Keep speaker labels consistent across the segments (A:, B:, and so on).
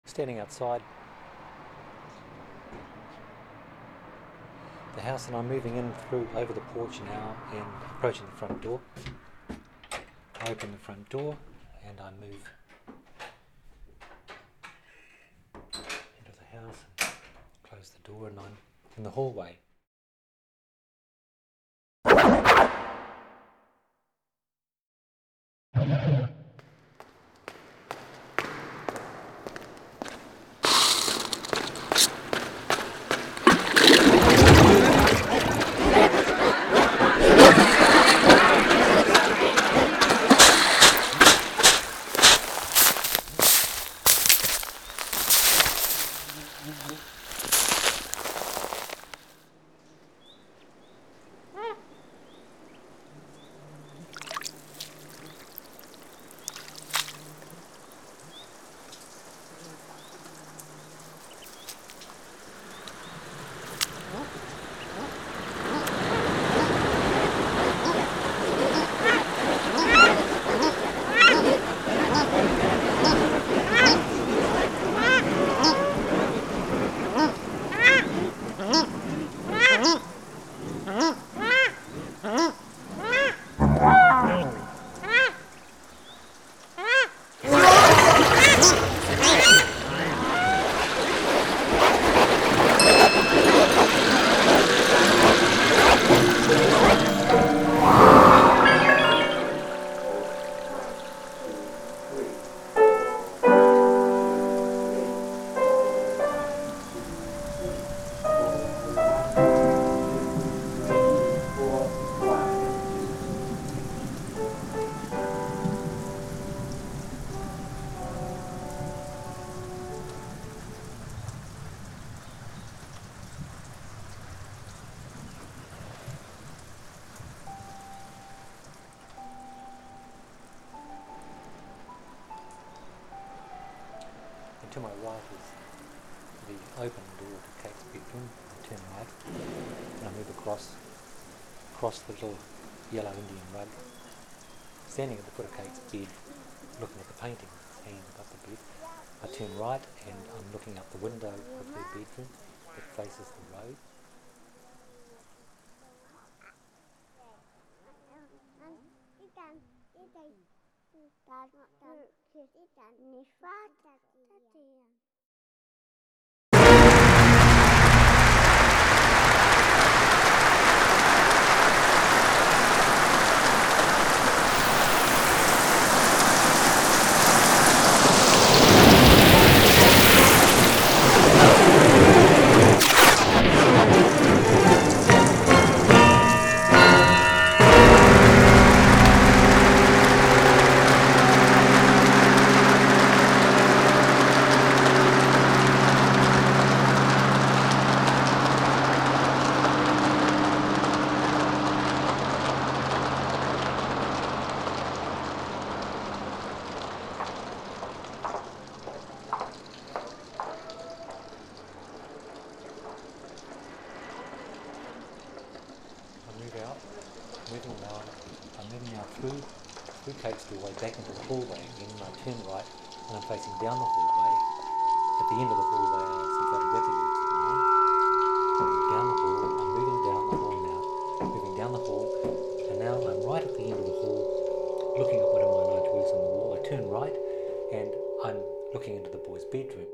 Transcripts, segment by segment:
A: standing outside the house, and I'm moving in through over the porch now and approaching the front door. I open the front door and I move into the house and close the door, and I'm in the hallway. To my right is the open door to Kate's bedroom. I turn right and I move across the little yellow Indian rug. Standing at the foot of Kate's bed, looking at the painting that's hanging above the bed, I turn right and I'm looking out the window of her bedroom that faces the road. Moving now through Kate's doorway back into the hallway again, and I turn right and I'm facing down the hallway. At the end of the hallway are some photographic works of mine. Down the hall, I'm moving down the hall now, and now I'm right at the end of the hall, looking at one of my large works on the wall. I turn right and I'm looking into the boy's bedroom.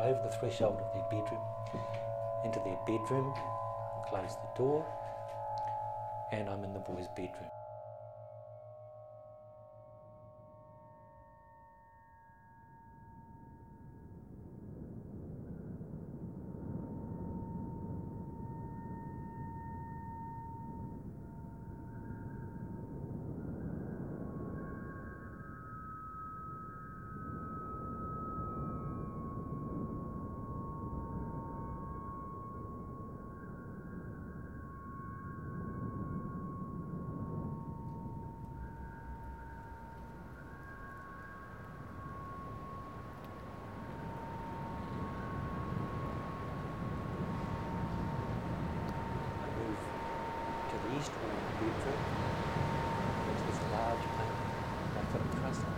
A: over the threshold of their bedroom, into their bedroom, close the door, and I'm in the boys' bedroom. To the east wall of the bedroom, which is a large painting of Philip Crossan.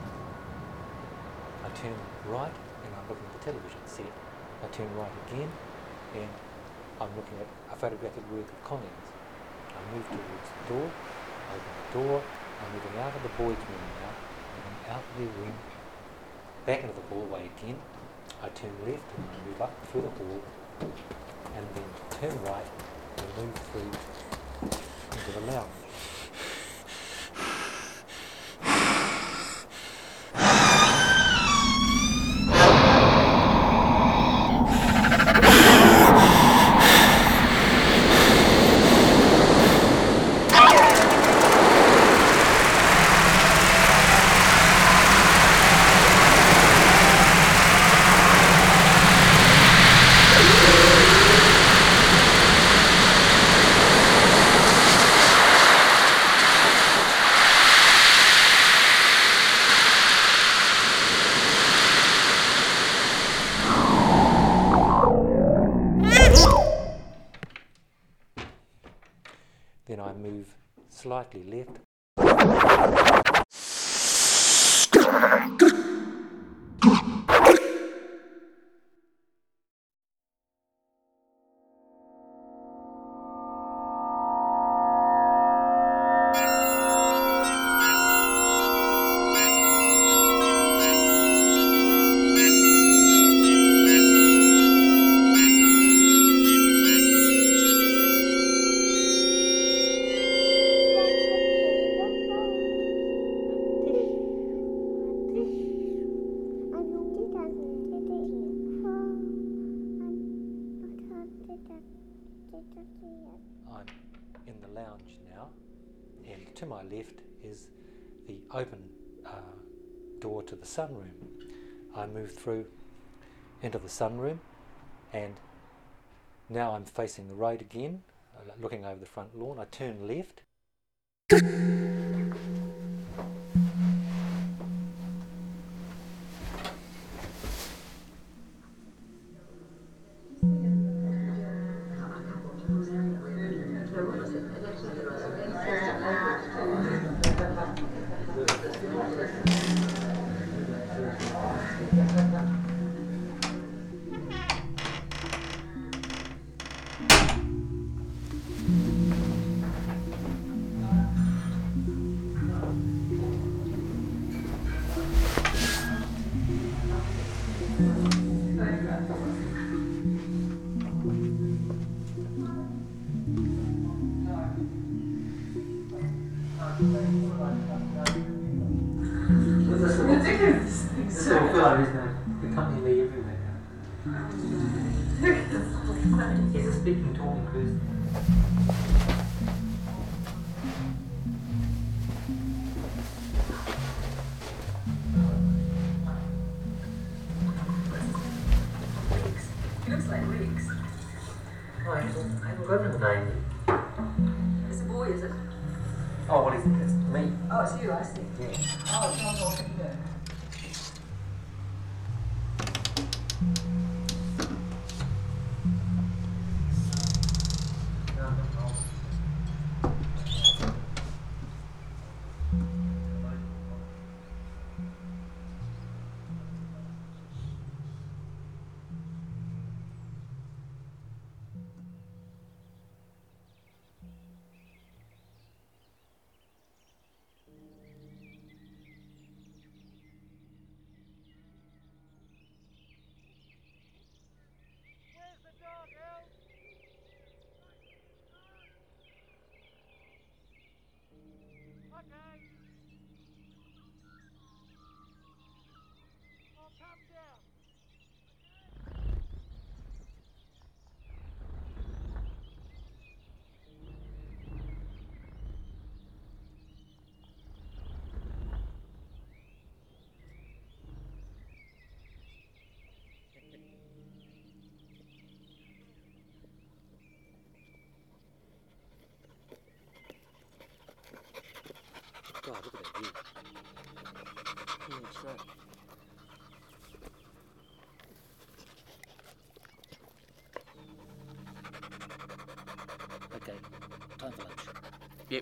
A: I turn right and I'm looking at the television set. I turn right again and I'm looking at a photographic work of Collins. I move towards the door, open the door, I'm moving out of the boys' room now, moving out of their room, back into the hallway again. I turn left and I move up through the hall and then turn right and move through into the lounge. Then I move slightly left. I'm in the lounge now, and to my left is the open door to the sunroom. I move through into the sunroom, and now I'm facing the road again, looking over the front lawn. I turn left. It's so fun, isn't it? The company me everywhere now. He's a speaking, talking person.
B: He looks like Riggs.
A: Oh, I haven't got a name.
B: It's a boy, is it?
A: Oh, what is it? It's me.
B: Oh, it's you, I see.
A: Yeah.
B: Oh, it's not what you do.
C: Time for lunch.
D: Yep.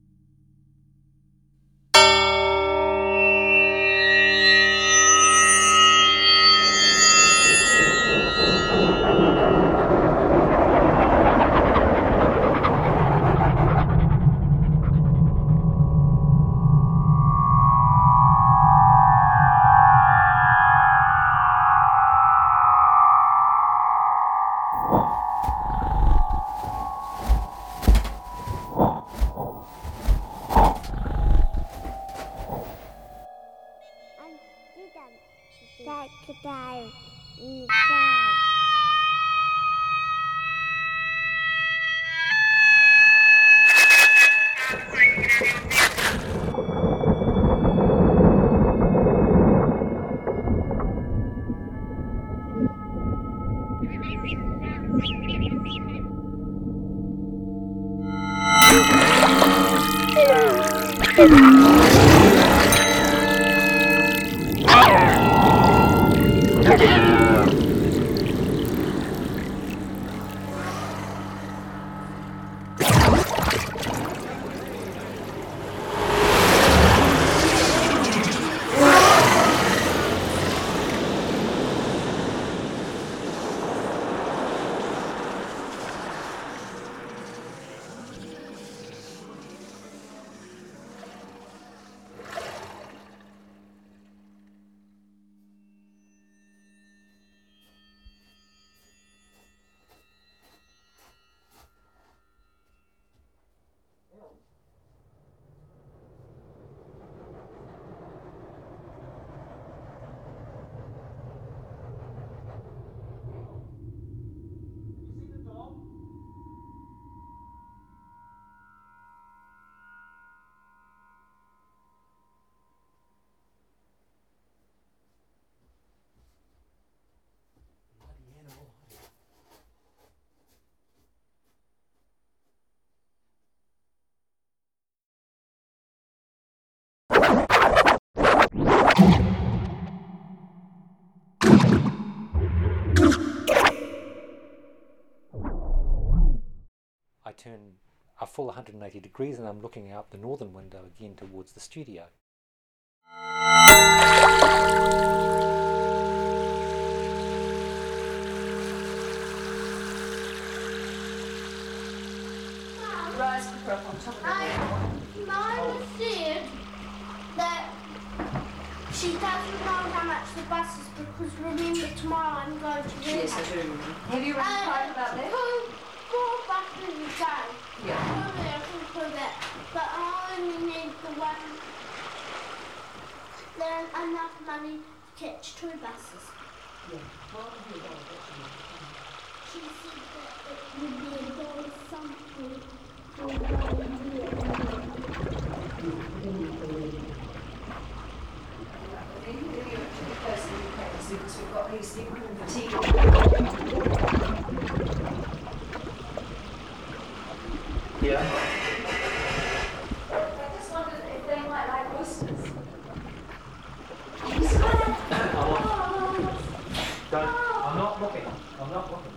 A: I turn a full 180 degrees and I'm looking out the northern window again towards the studio.
B: Rice cooker up on top of the wall.
E: Mum said that she doesn't know how much the bus is because remember tomorrow I'm going to read.
B: Yes, I do. Have you written quite about that?
E: Four buses a day.
B: Yeah.
E: Probably I can put that, but I only need the one. Then enough money to catch two buses.
B: Yeah. Well, I'll do that.
E: She said that it would be $1 something for 1 year.
B: We've got these people in fatigue.
D: Yeah.
B: I just wondered if they might like oysters.
A: I'm not looking. I'm not looking.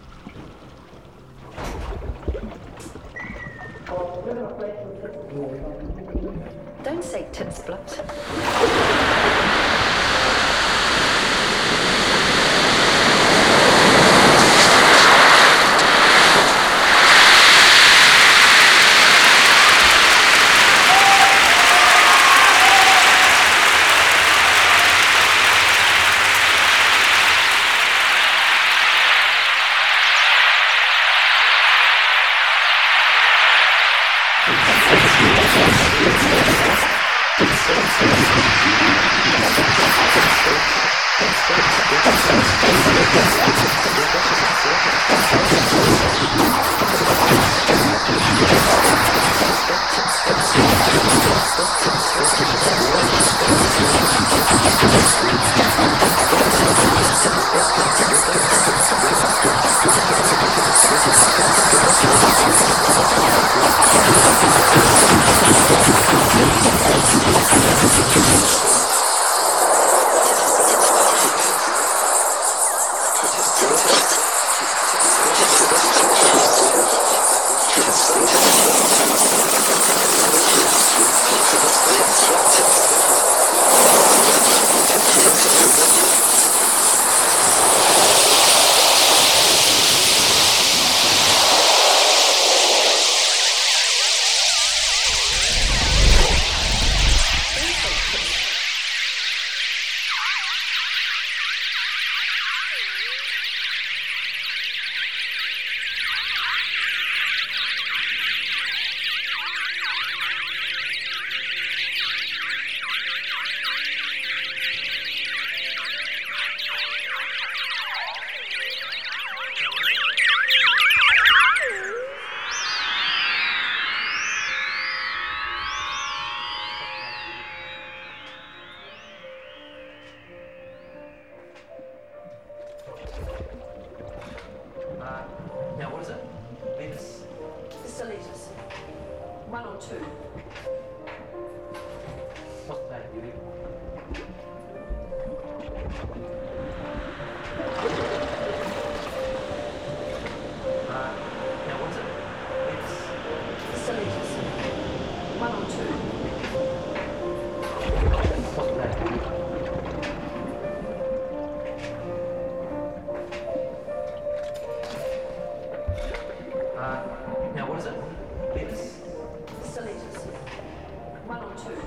B: Don't say Tinsblut. or two.
A: What's that, Beauty? Now what's it?
B: Facilities. One or two.
A: What's that, Beauty? Now what is it? It's
B: Facilities. One or two.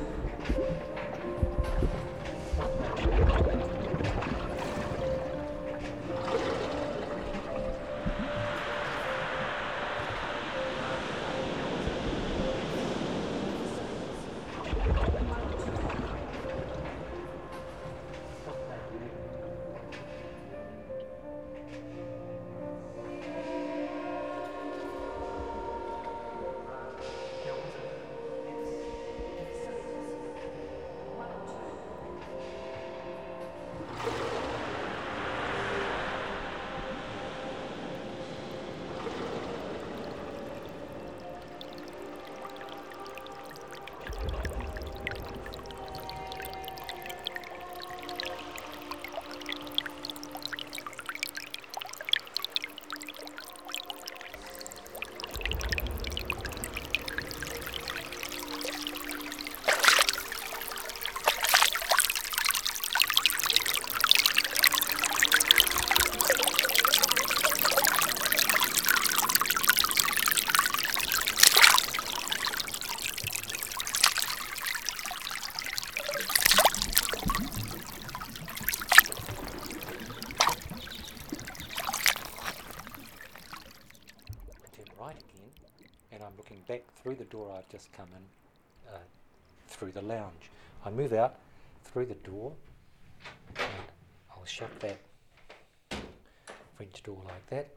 A: Right again, and I'm looking back through the door I've just come in, through the lounge. I move out through the door, and I'll shut that French door like that.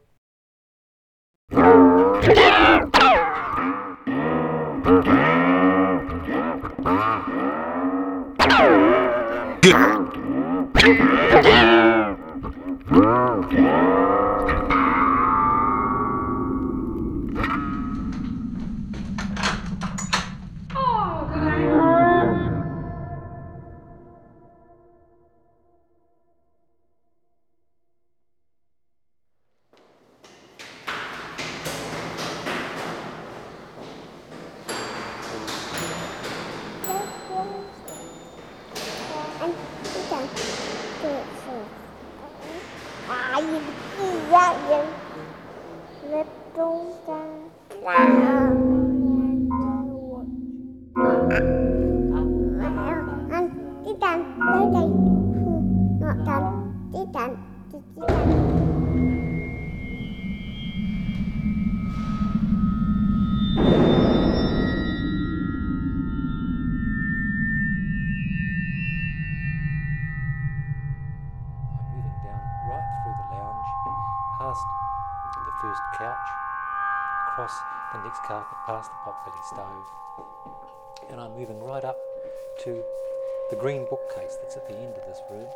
A: First couch, across the next carpet, past the potbelly stove, and I'm moving right up to the green bookcase that's at the end of this room.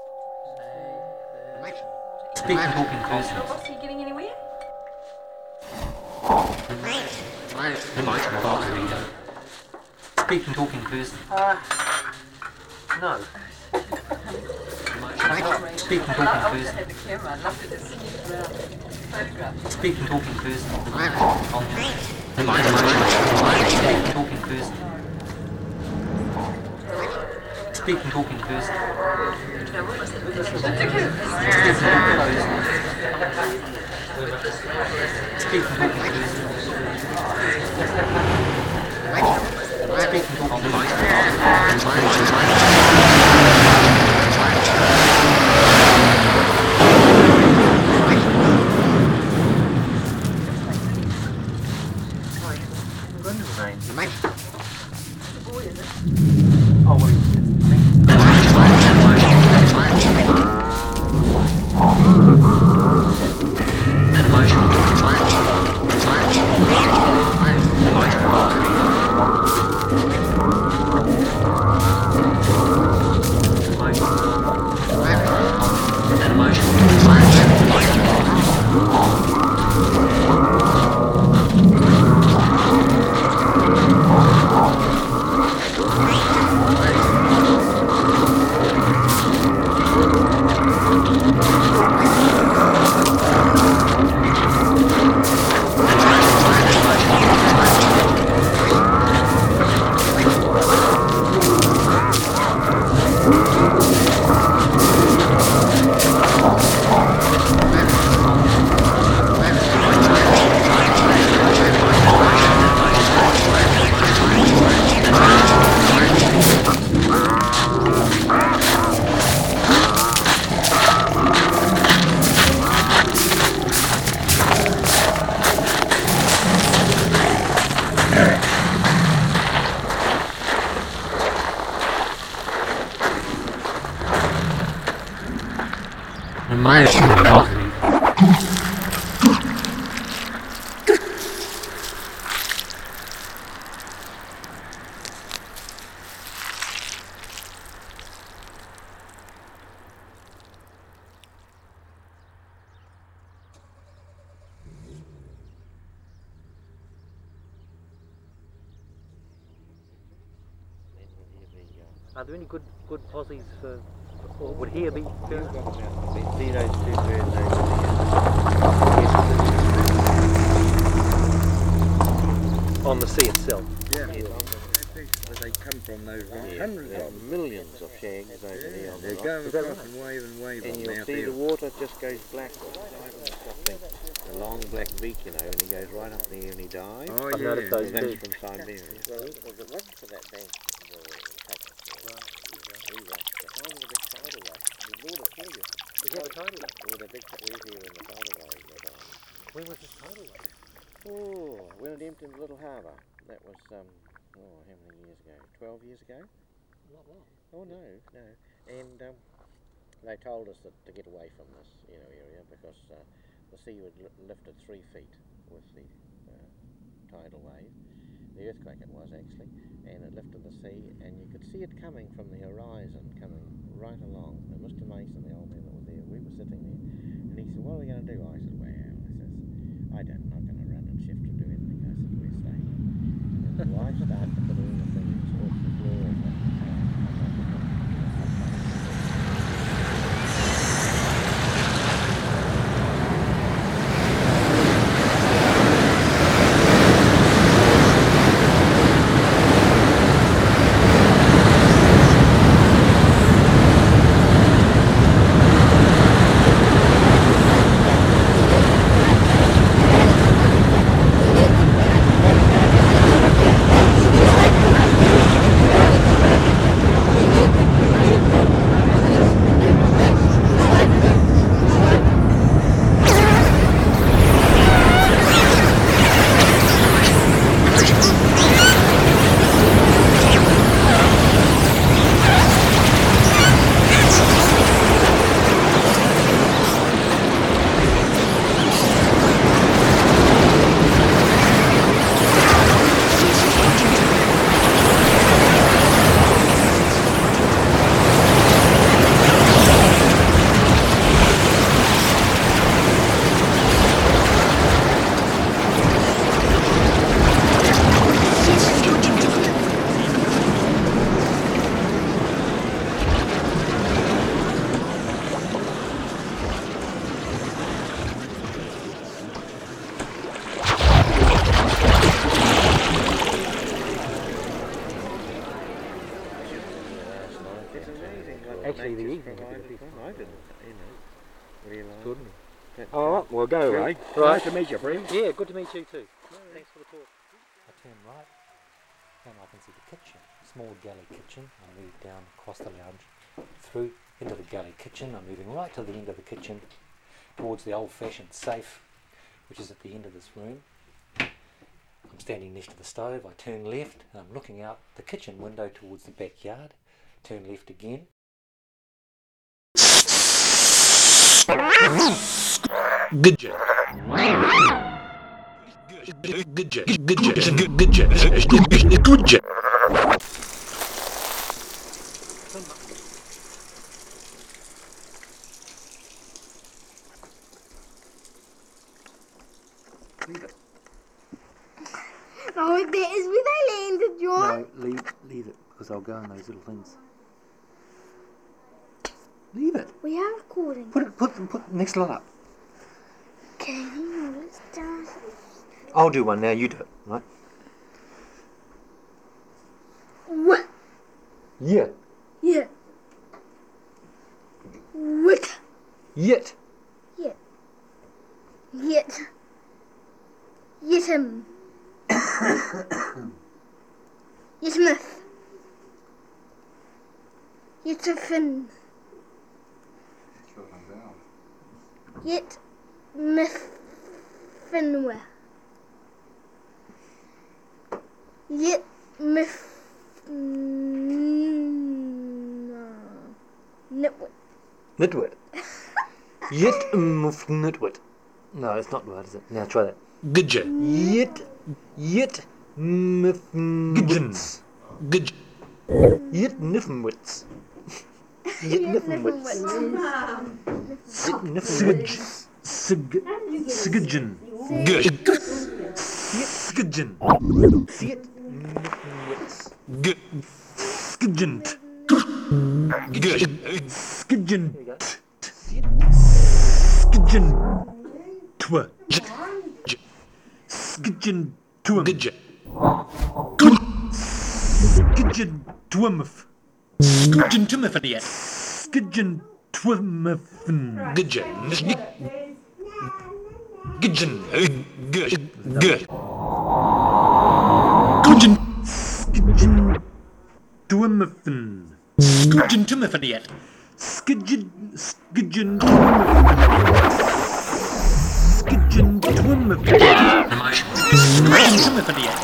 C: Speak and talk in person.
B: Are you getting anywhere?
C: Speak and talk in person.
A: No.
C: Speak and talk in
B: I
C: person.
B: had the camera. I'd love to just see it around. Photograph.
C: Speak and talk in person. Speak and talk in person. Speak and talk in person. Speak and talk in person. Speak and talk in person. Speak and talk in emotion.
A: Are there any good posies for, or would here be good?
F: See those two birds over
A: On the sea itself?
G: Yeah.
F: there?
G: Where they come from, those rocks.
F: Yeah,
G: Hundreds
F: there are
G: of them.
F: millions of shags over there on the
G: They're
F: rock.
G: going
A: Is that
G: across
A: right?
G: and wave
F: And
G: on
F: you'll
G: out
F: see
G: there.
F: the water just goes black, a long black beak, you know, and he goes right up there and he dives.
G: Oh,
A: I've
G: yeah.
A: noticed those
F: That's
A: too.
F: from Siberia. Well, if it wasn't for that bank, we rushed the whole of the big tidal wave. The Lord will kill you.
A: Is that a tidal wave?
F: Well, the big we're here in the tidal wave.
A: When was this tidal wave?
F: Oh, when it emptied the little harbour. That was, how many years ago? 12 years ago?
A: Not long.
F: Oh, no. And they told us that to get away from this, area because the sea would lifted 3 feet with the tidal wave. The earthquake it was actually, and it lifted the sea, and you could see it coming from the horizon, coming right along. And Mr. Mason, the old man that was there, we were sitting there, and he said, "What are we going to do?" I said, "Well," I says, "I'm not going to run and shift or do anything." I said, "We're staying." And the wife started to put all the things off the floor of the
A: Actually, the
F: nature's
A: evening would be
F: provided
A: the
F: fun. I didn't, realise.
A: Good.
F: that,
G: All right, we'll go, eh?
A: Right.
G: Nice to meet you, friend.
A: Yeah, good to meet you too. Thanks for the talk.
H: I turn right and I can see the kitchen, small galley kitchen. I move down across the lounge, through into the galley kitchen. I'm moving right to the end of the kitchen, towards the old-fashioned safe, which is at the end of this room. I'm standing next to the stove. I turn left and I'm looking out the kitchen window towards the backyard. Turn left again.
I: Good job. Good job. Good job. Good job. Good job.
E: No, that is where they landed, John.
H: No, leave it, because I'll go in those little things. Leave it.
E: We are recording.
H: Put the next lot up.
E: Okay, let's start.
H: I'll do one now. You do it, right?
E: What?
H: Yeah.
E: Yeah. What?
H: Yet.
E: Yet. Yet. Yet him. Yet myth. Yet a fin. Yet myth finware. Yet myth nitwit.
H: Nitwit. Yet nitwit. No, it's not right, is it? Now try that.
I: Gidget.
H: Yet nifnwits.
I: Gidget.
H: Yet nifnwits. Yet nifnwits. Yet nifnwits. Sigidgen.
I: Good.
H: Sigidgen. Yet nifnwits.
I: Good.
H: Skidgent.
I: Good.
H: Skidgent. Skidgen. Twa. Skidgen. Twum.
I: Gidget.
H: Skidgen. Twumf.
I: Skidgen Timothyet.
H: Skidgen. Twumfn.
I: Gidget. Gidgen. Good. Good. Gidgen.
H: Skidgen. Twumfn.
I: Skidgen Timothyet.
H: Skidgen. Skidgen. Skidgen. Twumfn.
I: Skidgen Timothyet.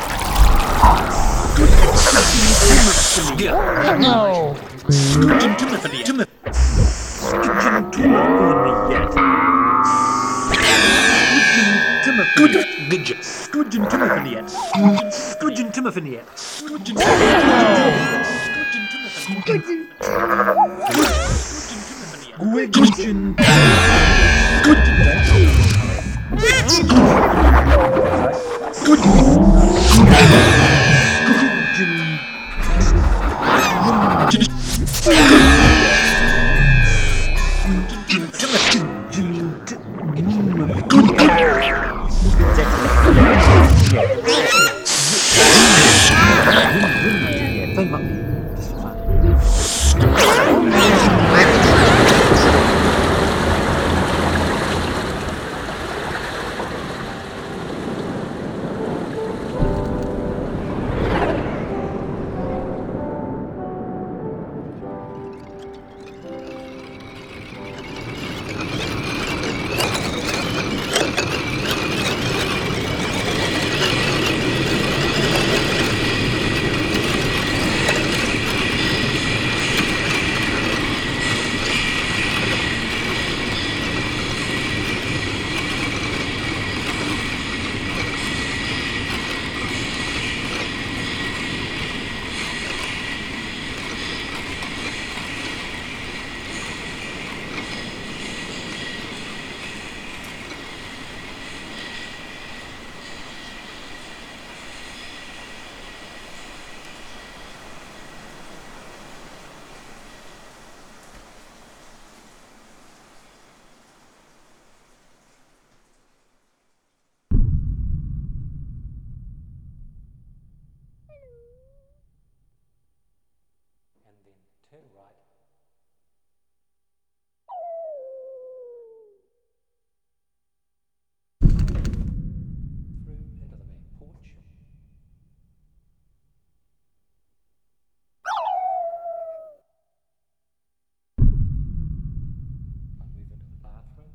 H: No.
I: Skidgen Timothyet.
H: Skidgen. Twumfn.
I: Good. Gidget.
H: Skudgen Timothyet. Skudgen Timothyet.
I: Skidgen
H: Gwiggen. Think about me. This is fun. And then turn right. Through into the back porch. I move into the bathroom.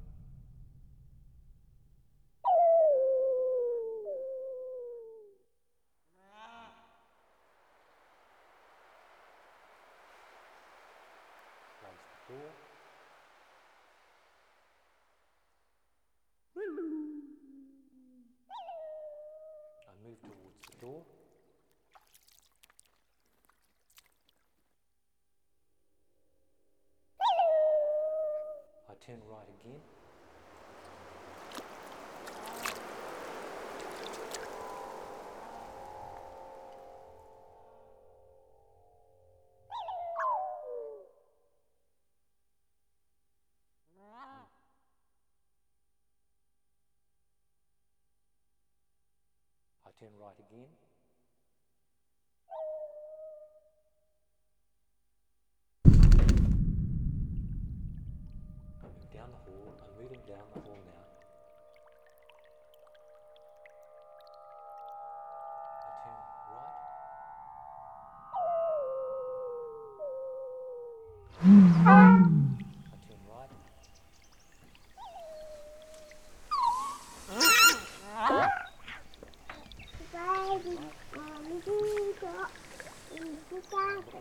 H: Close the door. I move towards the door. I turn right again. I turn right again. I move down the hall. I'm moving down the hall now. I turn right. I turn right.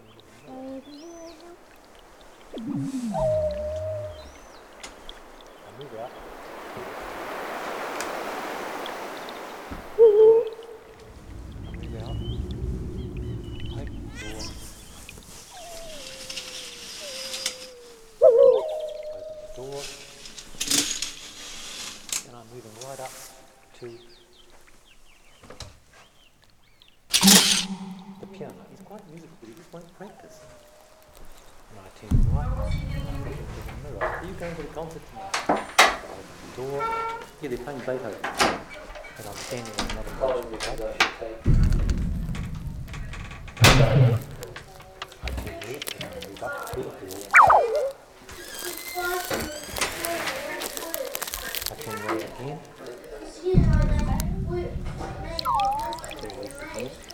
H: I
A: move out. I move out. Open the door. Open the door. And I'm moving right up to the piano. He's quite musical, but he just won't practice. And I turn right, I'm looking into the mirror. Are you going to the concert tonight? I open the door. Yeah, they're playing Beethoven. And I'm standing in another position. I turn left and I move up to the hall. I turn right again. Turn left again.